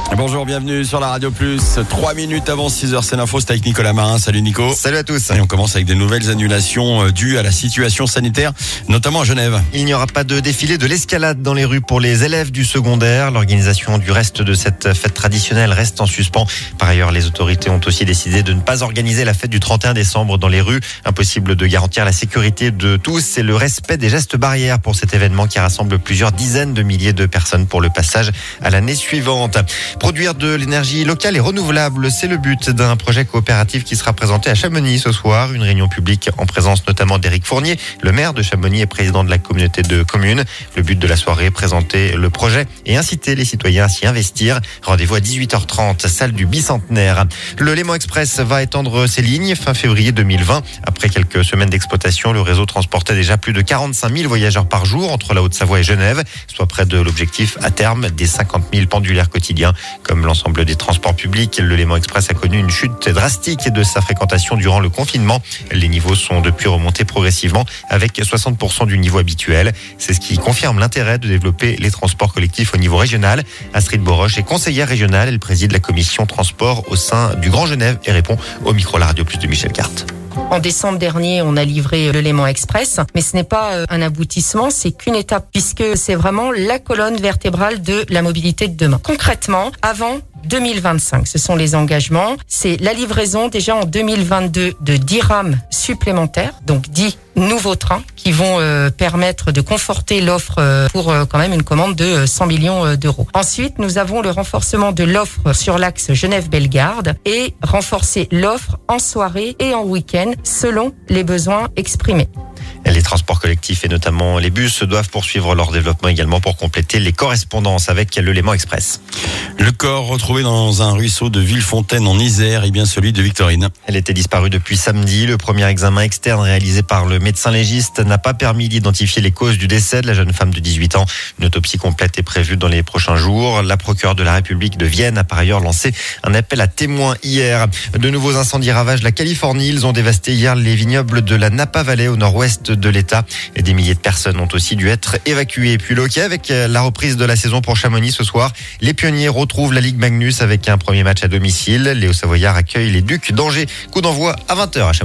Bonjour, bienvenue sur la Radio Plus. 3 minutes avant 6h, c'est l'info, c'est avec Nicolas Marin. Salut Nico. Salut à tous. Et on commence avec des nouvelles annulations dues à la situation sanitaire, notamment à Genève. Il n'y aura pas de défilé de l'escalade dans les rues pour les élèves du secondaire. L'organisation du reste de cette fête traditionnelle reste en suspens. Par ailleurs, les autorités ont aussi décidé de ne pas organiser la fête du 31 décembre dans les rues. Impossible de garantir la sécurité de tous et le respect des gestes barrières pour cet événement qui rassemble plusieurs dizaines de milliers de personnes pour le passage à l'année suivante. Produire de l'énergie locale et renouvelable, c'est le but d'un projet coopératif qui sera présenté à Chamonix ce soir. Une réunion publique en présence notamment d'Éric Fournier, le maire de Chamonix et président de la communauté de communes. Le but de la soirée, présenter le projet et inciter les citoyens à s'y investir. Rendez-vous à 18h30, salle du Bicentenaire. Le Léman Express va étendre ses lignes fin février 2020. Après quelques semaines d'exploitation, le réseau transportait déjà plus de 45 000 voyageurs par jour entre la Haute-Savoie et Genève, soit près de l'objectif à terme des 50 000 pendulaires quotidiens. Comme l'ensemble des transports publics, le Léman Express a connu une chute drastique de sa fréquentation durant le confinement. Les niveaux sont depuis remontés progressivement avec 60% du niveau habituel. C'est ce qui confirme l'intérêt de développer les transports collectifs au niveau régional. Astrid Boroche est conseillère régionale. Elle préside la commission transport au sein du Grand Genève et répond au micro La Radio Plus de Michel Carte. En décembre dernier, on a livré le Léman Express, mais ce n'est pas un aboutissement, c'est qu'une étape, puisque c'est vraiment la colonne vertébrale de la mobilité de demain. Concrètement, avant 2025, ce sont les engagements, c'est la livraison déjà en 2022 de 10 rames supplémentaires, donc 10 nouveaux trains qui vont permettre de conforter l'offre pour quand même une commande de 100 millions d'euros. Ensuite, nous avons le renforcement de l'offre sur l'axe Genève-Bellegarde et renforcer l'offre en soirée et en week-end selon les besoins exprimés. Les transports collectifs et notamment les bus doivent poursuivre leur développement également pour compléter les correspondances avec le Léman Express. Le corps retrouvé dans un ruisseau de Villefontaine en Isère est bien celui de Victorine. Elle était disparue depuis samedi. Le premier examen externe réalisé par le médecin légiste n'a pas permis d'identifier les causes du décès de la jeune femme de 18 ans. Une autopsie complète est prévue dans les prochains jours. La procureure de la République de Vienne a par ailleurs lancé un appel à témoins hier. De nouveaux incendies ravagent la Californie. Ils ont dévasté hier les vignobles de la Napa Valley au nord-ouest de l'État. Et des milliers de personnes ont aussi dû être évacuées. Puis le hockey avec la reprise de la saison pour Chamonix ce soir. Les pionniers retrouvent la Ligue Magnus avec un premier match à domicile. Les Hauts-Savoyards accueillent les Ducs d'Angers. Coup d'envoi à 20h à Chamonix.